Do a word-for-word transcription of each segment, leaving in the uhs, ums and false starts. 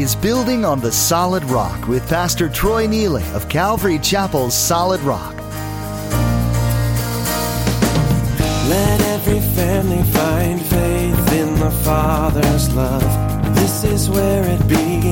is Building on the Solid Rock with Pastor Troy Neely of Calvary Chapel's Solid Rock. Let every family find faith in the Father's love. This is where it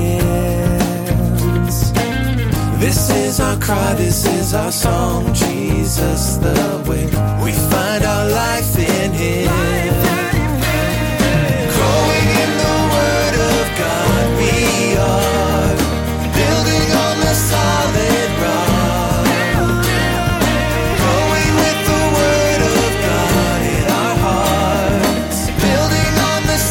begins. This is our cry, this is our song. Jesus the way. We find our life in Him. Growing in the Word of God, we are building on the solid rock. Growing with the Word of God in our hearts, building on the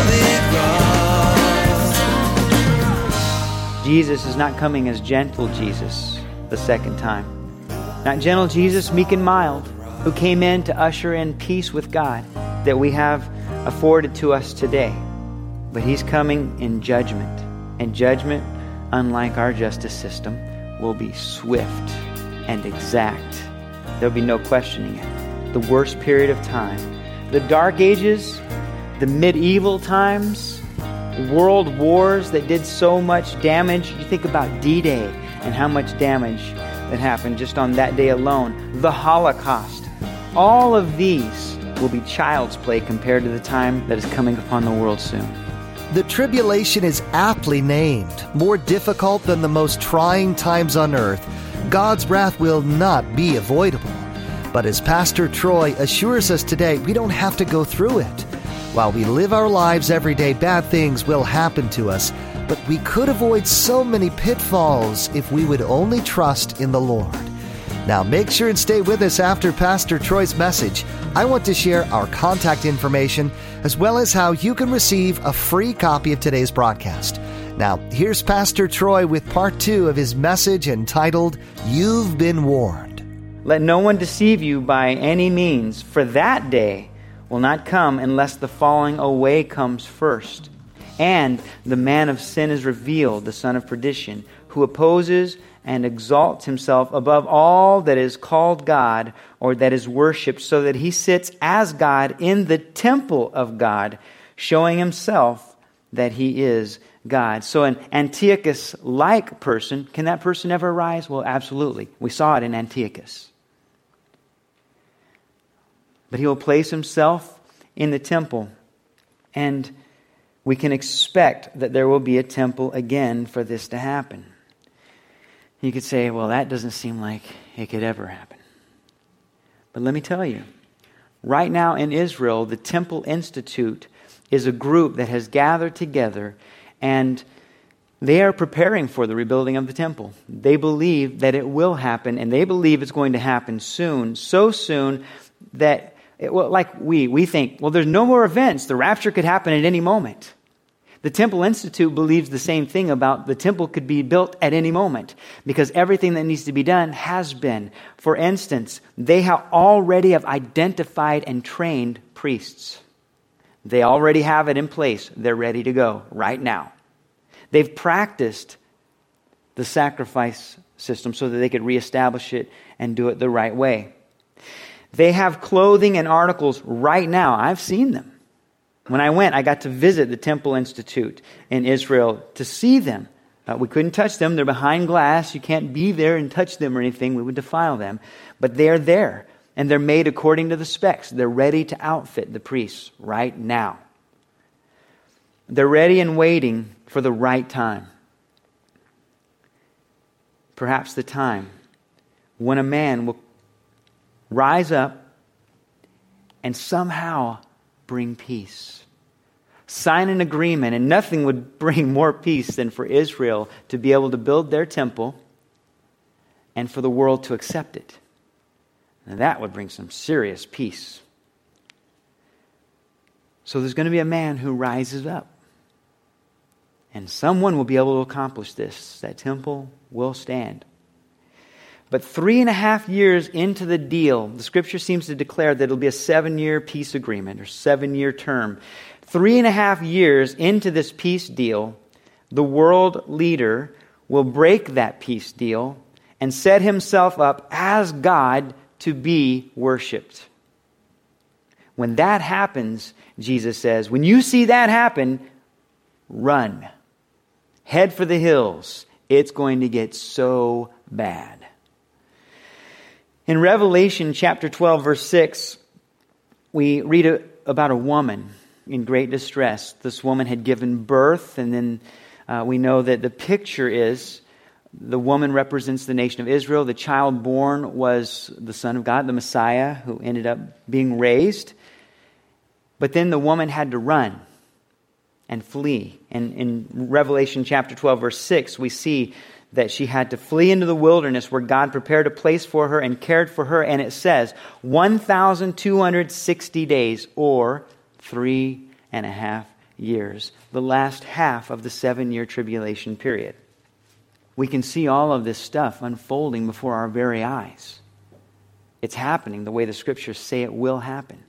solid rock. Jesus is not coming as gentle Jesus the second time. Not gentle Jesus, meek and mild, who came in to usher in peace with God that we have afforded to us today. But He's coming in judgment. And judgment, unlike our justice system, will be swift and exact. There'll be no questioning it. The worst period of time. The Dark Ages, the medieval times, world wars that did so much damage. You think about D-Day and how much damage that happened just on that day alone. The Holocaust. All of these will be child's play compared to the time that is coming upon the world soon. The tribulation is aptly named. More difficult than the most trying times on earth, God's wrath will not be avoidable. But as Pastor Troy assures us today, we don't have to go through it. While we live our lives every day, bad things will happen to us, but we could avoid so many pitfalls if we would only trust in the Lord. Now make sure and stay with us after Pastor Troy's message. I want to share our contact information as well as how you can receive a free copy of today's broadcast. Now here's Pastor Troy with part two of his message entitled, You've Been Warned. Let no one deceive you by any means, for that day will not come unless the falling away comes first. And the man of sin is revealed, the son of perdition, who opposes and exalts himself above all that is called God or that is worshipped, so that he sits as God in the temple of God, showing himself that he is God. So an Antiochus-like person, can that person ever rise? Well, absolutely. We saw it in Antiochus. But he will place himself in the temple, and we can expect that there will be a temple again for this to happen. You could say, well, that doesn't seem like it could ever happen. But let me tell you, right now in Israel, the Temple Institute is a group that has gathered together, and they are preparing for the rebuilding of the temple. They believe that it will happen, and they believe it's going to happen soon, so soon that, it, well, like we, we think, well, there's no more events. The rapture could happen at any moment. The Temple Institute believes the same thing about the temple could be built at any moment because everything that needs to be done has been. For instance, they have already have identified and trained priests. They already have it in place. They're ready to go right now. They've practiced the sacrifice system so that they could reestablish it and do it the right way. They have clothing and articles right now. I've seen them. When I went, I got to visit the Temple Institute in Israel to see them. Uh, we couldn't touch them. They're behind glass. You can't be there and touch them or anything. We would defile them. But they're there, and they're made according to the specs. They're ready to outfit the priests right now. They're ready and waiting for the right time. Perhaps the time when a man will rise up and somehow bring peace. Sign an agreement, and nothing would bring more peace than for Israel to be able to build their temple and for the world to accept it. Now that would bring some serious peace. So there's going to be a man who rises up. And someone will be able to accomplish this. That temple will stand. But three and a half years into the deal, the Scripture seems to declare that it'll be a seven-year peace agreement or seven-year term. Three and a half years into this peace deal, the world leader will break that peace deal and set himself up as God to be worshipped. When that happens, Jesus says, when you see that happen, run. Head for the hills. It's going to get so bad. In Revelation chapter twelve, verse six, we read a, about a woman in great distress. This woman had given birth, and then uh, we know that the picture is the woman represents the nation of Israel. The child born was the Son of God, the Messiah, who ended up being raised. But then the woman had to run and flee. And in Revelation chapter twelve, verse six, we see that she had to flee into the wilderness where God prepared a place for her and cared for her. And it says one thousand two hundred sixty days, or three and a half years, the last half of the seven-year tribulation period. We can see all of this stuff unfolding before our very eyes. It's happening the way the Scriptures say it will happen.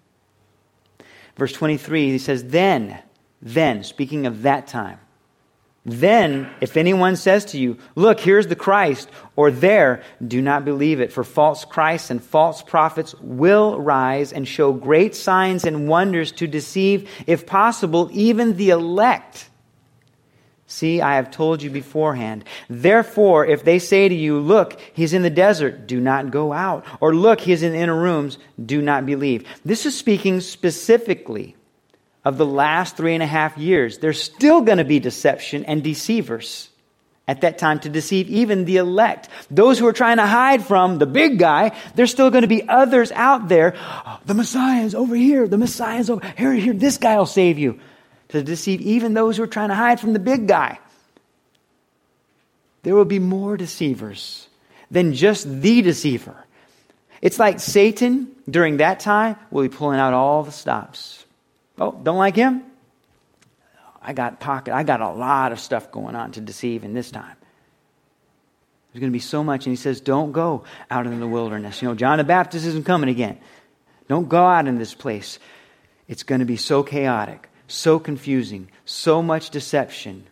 Verse twenty-three, he says, Then, then, speaking of that time, then, if anyone says to you, Look, here's the Christ, or there, do not believe it. For false Christs and false prophets will rise and show great signs and wonders to deceive, if possible, even the elect. See, I have told you beforehand. Therefore, if they say to you, Look, he's in the desert, do not go out. Or look, he's in the inner rooms, do not believe. This is speaking specifically of the last three and a half years. There's still going to be deception and deceivers at that time to deceive even the elect. Those who are trying to hide from the big guy, there's still going to be others out there. Oh, the Messiah is over here. The Messiah is over here. Here, this guy will save you. To deceive even those who are trying to hide from the big guy. There will be more deceivers than just the deceiver. It's like Satan during that time will be pulling out all the stops. Oh, don't like him? I got pocket. I got a lot of stuff going on to deceive in this time. There's going to be so much. And he says, don't go out in the wilderness. You know, John the Baptist isn't coming again. Don't go out in this place. It's going to be so chaotic, so confusing, so much deception.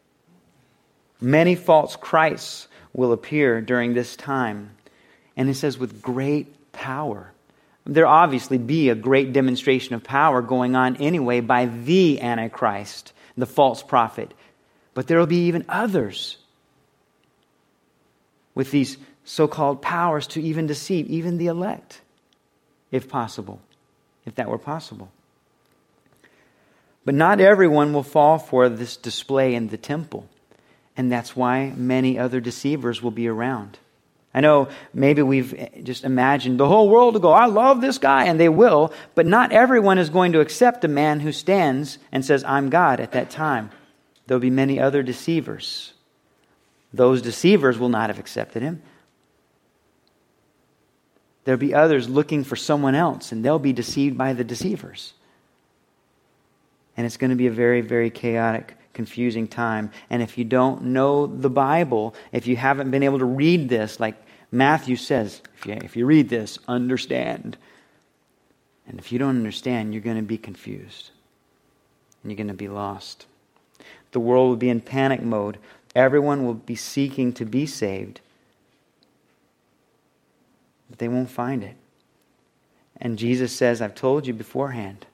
Many false Christs will appear during this time. And it says with great power. There'll obviously be a great demonstration of power going on anyway by the Antichrist, the false prophet. But there will be even others with these so-called powers to even deceive, even the elect, if possible, if that were possible. But not everyone will fall for this display in the temple. And that's why many other deceivers will be around. I know maybe we've just imagined the whole world to go, I love this guy, and they will, but not everyone is going to accept a man who stands and says, I'm God at that time. There'll be many other deceivers. Those deceivers will not have accepted him. There'll be others looking for someone else, and they'll be deceived by the deceivers. And it's going to be a very, very chaotic, confusing time. And if you don't know the Bible, if you haven't been able to read this, like Matthew says, if you, if you read this, understand. And if you don't understand, you're going to be confused. And you're going to be lost. The world will be in panic mode. Everyone will be seeking to be saved. But they won't find it. And Jesus says, I've told you beforehand.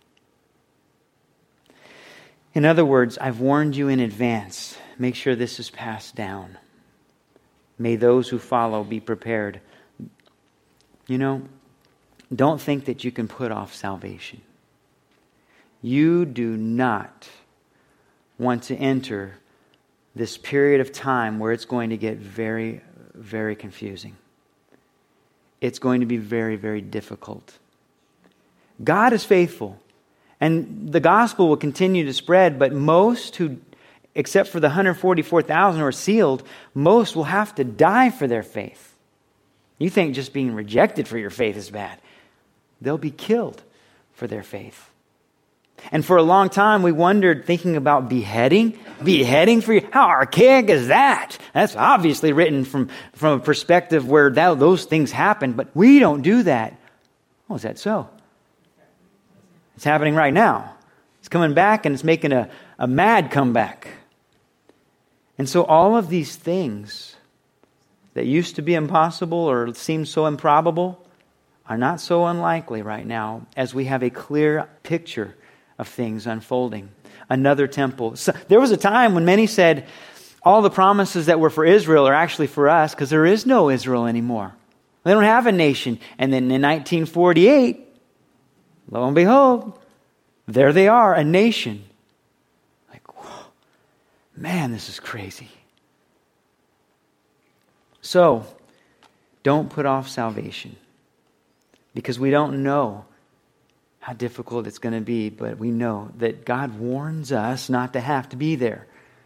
In other words, I've warned you in advance. Make sure this is passed down. May those who follow be prepared. You know, don't think that you can put off salvation. You do not want to enter this period of time where it's going to get very, very confusing. It's going to be very, very difficult. God is faithful. And the gospel will continue to spread, but most who, except for the one hundred forty-four thousand who are sealed, most will have to die for their faith. You think just being rejected for your faith is bad. They'll be killed for their faith. And for a long time, we wondered, thinking about beheading. Beheading for you? How archaic is that? That's obviously written from, from a perspective where that, those things happen, but we don't do that. Oh, is that so? It's happening right now. It's coming back and it's making a, a mad comeback. And so all of these things that used to be impossible or seem so improbable are not so unlikely right now as we have a clear picture of things unfolding. Another temple. So, there was a time when many said, All the promises that were for Israel are actually for us because there is no Israel anymore. They don't have a nation. And then in nineteen forty-eight, lo and behold, there they are, a nation. Like, whoa, man, this is crazy. So, don't put off salvation because we don't know how difficult it's going to be, but we know that God warns us not to have to be there.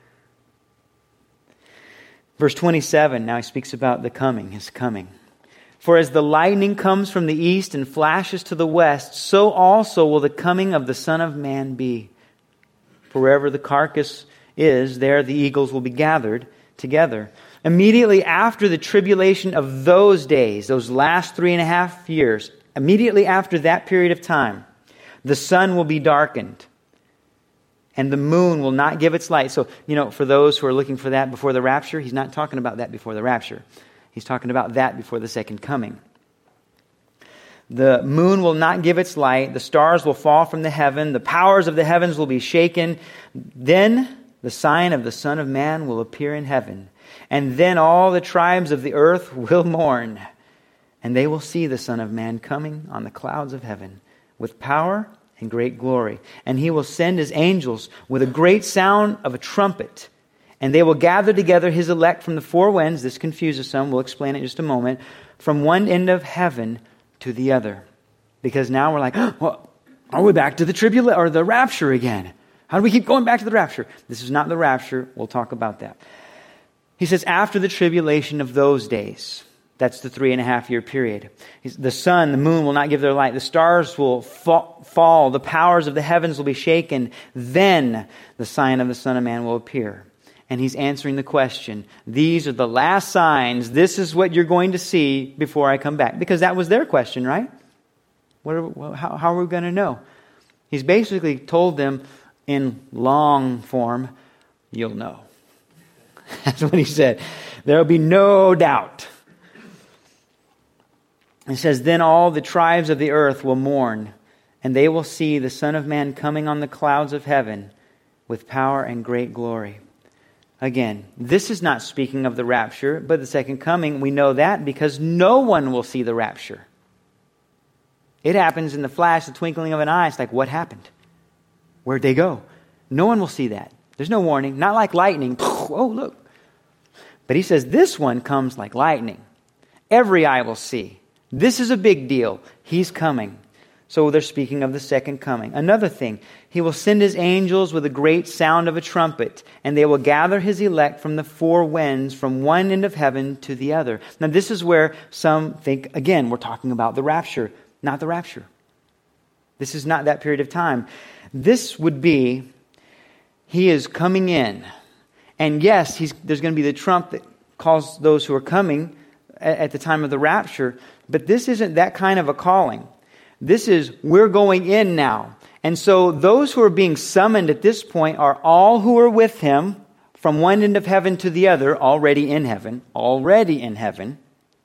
Verse twenty-seven, now he speaks about the coming, his coming. For as the lightning comes from the east and flashes to the west, so also will the coming of the Son of Man be. For wherever the carcass is, there the eagles will be gathered together. Immediately after the tribulation of those days, those last three and a half years, immediately after that period of time, the sun will be darkened and the moon will not give its light. So, you know, for those who are looking for that before the rapture, he's not talking about that before the rapture. He's talking about that before the second coming. The moon will not give its light. The stars will fall from the heaven. The powers of the heavens will be shaken. Then the sign of the Son of Man will appear in heaven. And then all the tribes of the earth will mourn. And they will see the Son of Man coming on the clouds of heaven with power and great glory. And he will send his angels with a great sound of a trumpet. And they will gather together his elect from the four winds. This confuses some. We'll explain it in just a moment. From one end of heaven to the other. Because now we're like, oh, well, are we back to the tribulation or the rapture again? How do we keep going back to the rapture? This is not the rapture. We'll talk about that. He says, after the tribulation of those days, that's the three and a half year period. The sun, the moon will not give their light. The stars will fall. The powers of the heavens will be shaken. Then the sign of the Son of Man will appear. And he's answering the question. These are the last signs. This is what you're going to see before I come back. Because that was their question, right? What are, how, how are we going to know? He's basically told them in long form, you'll know. That's what he said. There will be no doubt. It says, then all the tribes of the earth will mourn, and they will see the Son of Man coming on the clouds of heaven with power and great glory. Again, this is not speaking of the rapture, but the second coming. We know that because no one will see the rapture. It happens in the flash, the twinkling of an eye. It's like, what happened? Where'd they go? No one will see that. There's no warning. Not like lightning. Oh, look. But he says this one comes like lightning. Every eye will see. This is a big deal. He's coming. So they're speaking of the second coming. Another thing, he will send his angels with a great sound of a trumpet, and they will gather his elect from the four winds, from one end of heaven to the other. Now this is where some think, again, we're talking about the rapture, not the rapture. This is not that period of time. This would be, he is coming in. And yes, he's, there's going to be the trump that calls those who are coming at, at the time of the rapture. But this isn't that kind of a calling. This is, we're going in now. And so those who are being summoned at this point are all who are with him from one end of heaven to the other, already in heaven, already in heaven.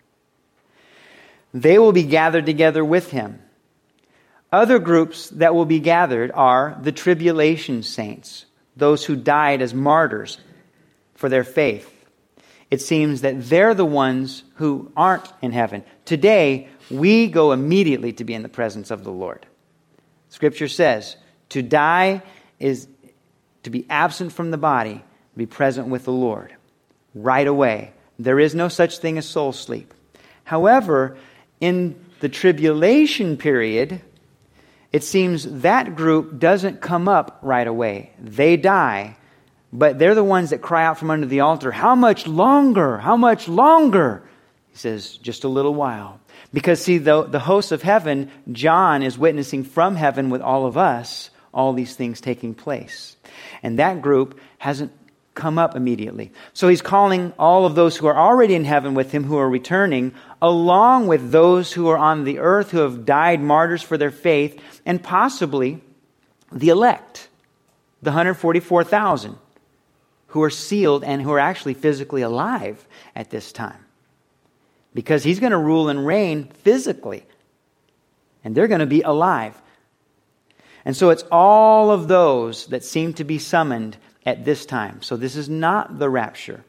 They will be gathered together with him. Other groups that will be gathered are the tribulation saints, those who died as martyrs for their faith. It seems that they're the ones who aren't in heaven. Today, we go immediately to be in the presence of the Lord. Scripture says, to die is to be absent from the body, be present with the Lord. Right away. There is no such thing as soul sleep. However, in the tribulation period, it seems that group doesn't come up right away. They die. But they're the ones that cry out from under the altar, how much longer? How much longer? He says, just a little while. Because see, the, the hosts of heaven, John is witnessing from heaven with all of us, all these things taking place. And that group hasn't come up immediately. So he's calling all of those who are already in heaven with him, who are returning, along with those who are on the earth, who have died martyrs for their faith, and possibly the elect, the one hundred forty-four thousand. Who are sealed and who are actually physically alive at this time. Because he's going to rule and reign physically. And they're going to be alive. And so it's all of those that seem to be summoned at this time. So this is not the rapture.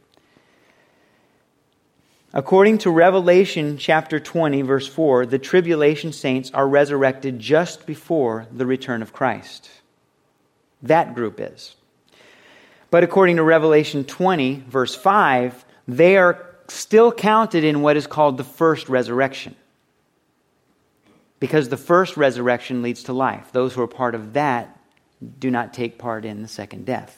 According to Revelation chapter twenty, verse four, the tribulation saints are resurrected just before the return of Christ. That group is. But according to Revelation twenty, verse five, they are still counted in what is called the first resurrection. Because the first resurrection leads to life. Those who are part of that do not take part in the second death.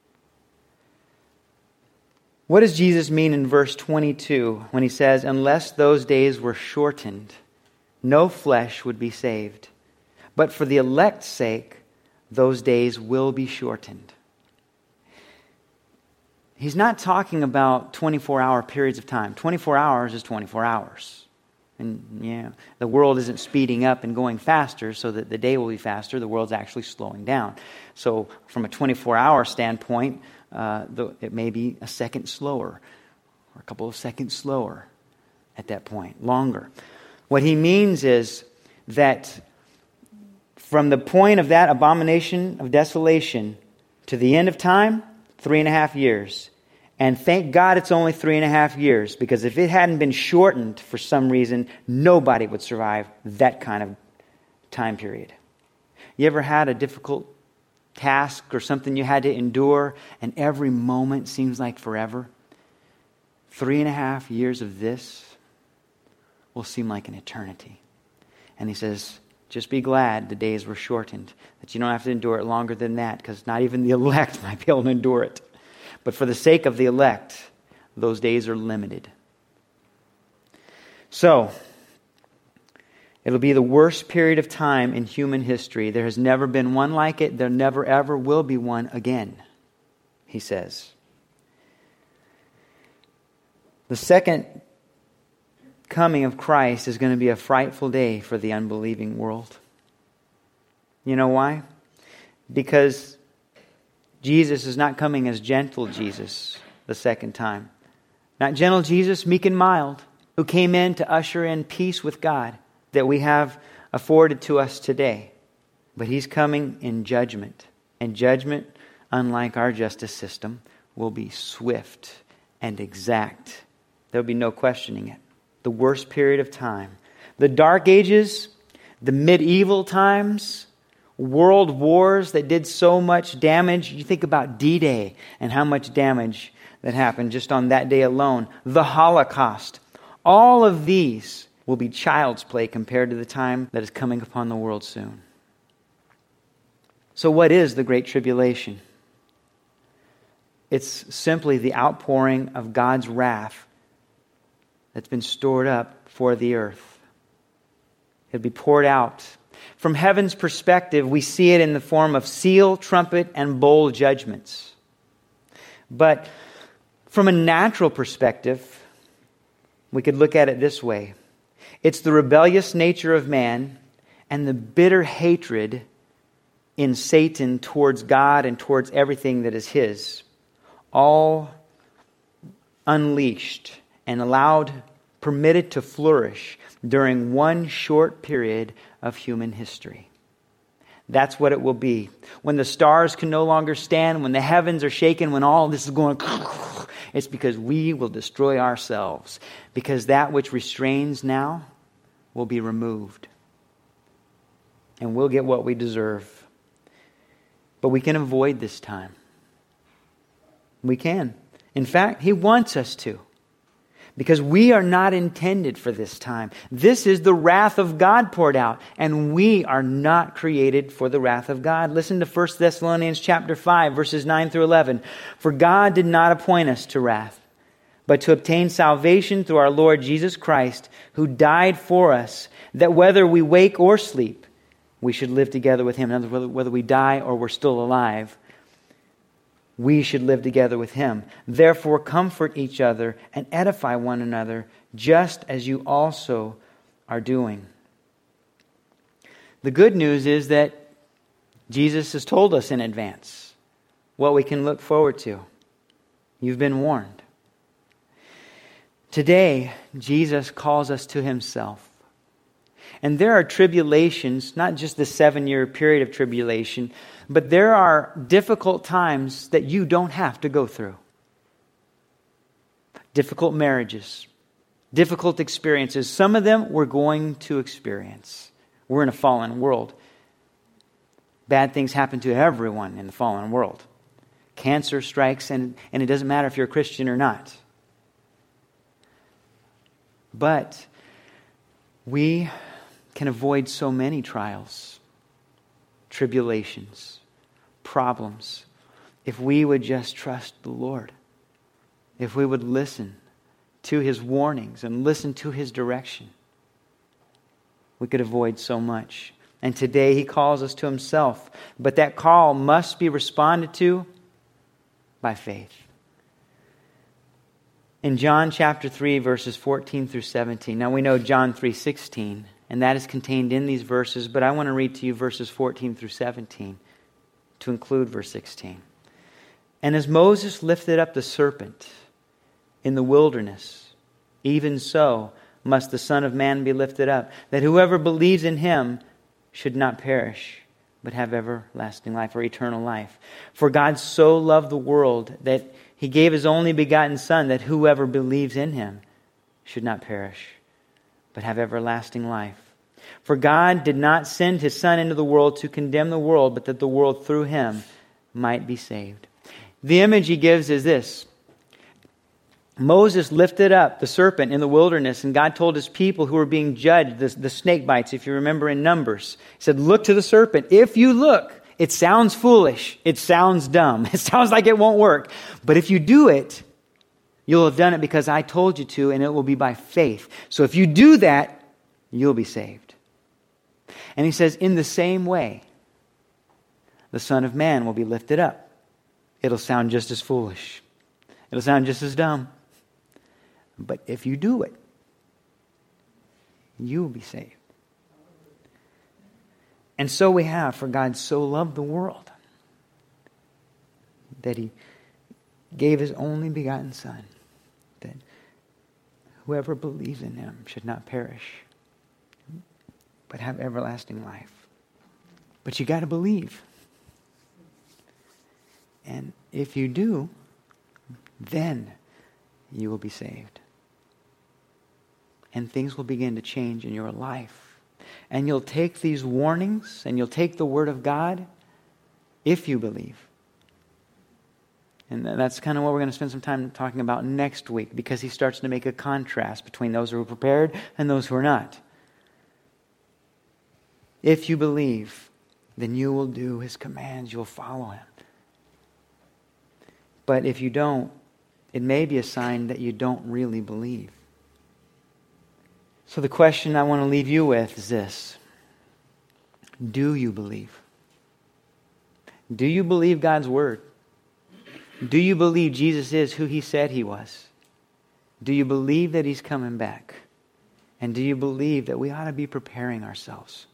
What does Jesus mean in verse twenty-two when he says, unless those days were shortened, no flesh would be saved. But for the elect's sake, those days will be shortened. He's not talking about twenty-four hour periods of time. twenty-four hours is twenty-four hours. And yeah, the world isn't speeding up and going faster so that the day will be faster. The world's actually slowing down. So from a twenty-four hour standpoint, uh, the, it may be a second slower or a couple of seconds slower at that point, longer. What he means is that from the point of that abomination of desolation to the end of time, three and a half years. And thank God it's only three and a half years, because if it hadn't been shortened for some reason, nobody would survive that kind of time period. You ever had a difficult task or something you had to endure, and every moment seems like forever? Three and a half years of this will seem like an eternity. And he says, just be glad the days were shortened, that you don't have to endure it longer than that, because not even the elect might be able to endure it. But for the sake of the elect, those days are limited. So, it'll be the worst period of time in human history. There has never been one like it. There never ever will be one again, he says. The second coming of Christ is going to be a frightful day for the unbelieving world. You know why? Because Jesus is not coming as gentle Jesus the second time. Not gentle Jesus, meek and mild, who came in to usher in peace with God that we have afforded to us today. But he's coming in judgment. And judgment, unlike our justice system, will be swift and exact. There'll be no questioning it. The worst period of time. The Dark Ages, the medieval times, world wars that did so much damage. You think about D-Day and how much damage that happened just on that day alone. The Holocaust. All of these will be child's play compared to the time that is coming upon the world soon. So what is the Great Tribulation? It's simply the outpouring of God's wrath that's been stored up for the earth. It'll be poured out. From heaven's perspective, we see it in the form of seal, trumpet, and bowl judgments. But from a natural perspective, we could look at it this way. It's the rebellious nature of man and the bitter hatred in Satan towards God and towards everything that is his, all unleashed and allowed, permitted to flourish during one short period of human history. That's what it will be. When the stars can no longer stand, when the heavens are shaken, when all this is going, it's because we will destroy ourselves. Because that which restrains now will be removed. And we'll get what we deserve. But we can avoid this time. We can. In fact, he wants us to. Because we are not intended for this time. This is the wrath of God poured out. And we are not created for the wrath of God. Listen to First Thessalonians chapter five, verses nine through eleven. For God did not appoint us to wrath, but to obtain salvation through our Lord Jesus Christ, who died for us, that whether we wake or sleep, we should live together with him. In other words, whether we die or we're still alive, we should live together with him. Therefore, comfort each other and edify one another, just as you also are doing. The good news is that Jesus has told us in advance what we can look forward to. You've been warned. Today, Jesus calls us to himself. And there are tribulations, not just the seven-year period of tribulation, but there are difficult times that you don't have to go through. Difficult marriages, difficult experiences. Some of them we're going to experience. We're in a fallen world. Bad things happen to everyone in the fallen world. Cancer strikes, and, and it doesn't matter if you're a Christian or not. But we can avoid so many trials, tribulations, problems, if we would just trust the Lord. If we would listen to His warnings and listen to His direction, we could avoid so much. And today He calls us to Himself. But that call must be responded to by faith. In John chapter three, verses fourteen through seventeen. Now we know John three sixteen, and that is contained in these verses, but I want to read to you verses fourteen through seventeen to include verse sixteen. And as Moses lifted up the serpent in the wilderness, even so must the Son of Man be lifted up, that whoever believes in Him should not perish, but have everlasting life or eternal life. For God so loved the world that He gave His only begotten Son, that whoever believes in Him should not perish, but have everlasting life. For God did not send His Son into the world to condemn the world, but that the world through Him might be saved. The image He gives is this. Moses lifted up the serpent in the wilderness, and God told His people who were being judged, the, the snake bites, if you remember in Numbers, He said, look to the serpent. If you look, it sounds foolish. It sounds dumb. It sounds like it won't work. But if you do it, you'll have done it because I told you to, and it will be by faith. So if you do that, you'll be saved. And He says, in the same way, the Son of Man will be lifted up. It'll sound just as foolish. It'll sound just as dumb. But if you do it, you will be saved. And so we have, for God so loved the world that He gave His only begotten Son, that whoever believes in Him should not perish, but have everlasting life. But you got to believe. And if you do, then you will be saved. And things will begin to change in your life. And you'll take these warnings and you'll take the Word of God if you believe. And that's kind of what we're going to spend some time talking about next week, because He starts to make a contrast between those who are prepared and those who are not. If you believe, then you will do His commands. You'll follow Him. But if you don't, it may be a sign that you don't really believe. So the question I want to leave you with is this. Do you believe? Do you believe God's Word? Do you believe Jesus is who He said He was? Do you believe that He's coming back? And do you believe that we ought to be preparing ourselves?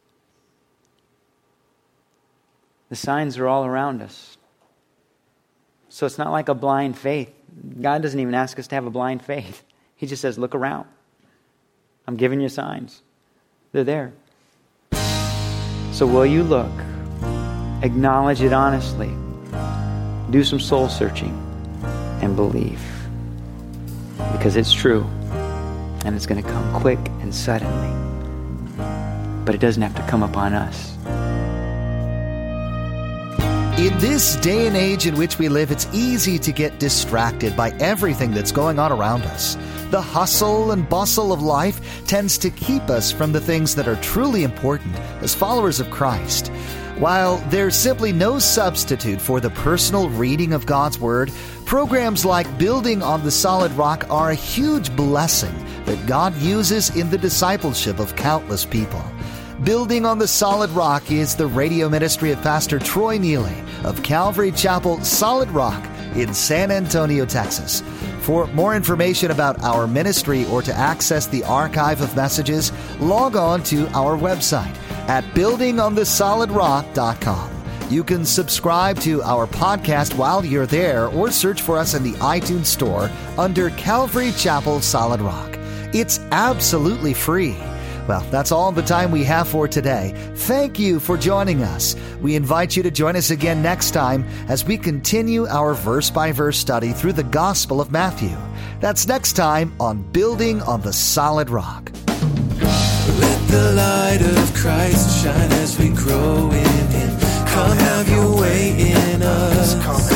The signs are all around us. So it's not like a blind faith. God doesn't even ask us to have a blind faith. He just says, look around. I'm giving you signs. They're there. So will you look? Acknowledge it honestly. Do some soul searching and believe. Because it's true. And it's going to come quick and suddenly. But it doesn't have to come upon us. In this day and age in which we live, it's easy to get distracted by everything that's going on around us. The hustle and bustle of life tends to keep us from the things that are truly important as followers of Christ. While there's simply no substitute for the personal reading of God's Word, programs like Building on the Solid Rock are a huge blessing that God uses in the discipleship of countless people. Building on the Solid Rock is the radio ministry of Pastor Troy Neely of Calvary Chapel Solid Rock in San Antonio, Texas. For more information about our ministry or to access the archive of messages, log on to our website at building on the solid rock dot com. You can subscribe to our podcast while you're there or search for us in the iTunes store under Calvary Chapel Solid Rock. It's absolutely free. Well, that's all the time we have for today. Thank you for joining us. We invite you to join us again next time as we continue our verse-by-verse study through the Gospel of Matthew. That's next time on Building on the Solid Rock. Let the light of Christ shine as we grow in Him. Come have your way in us.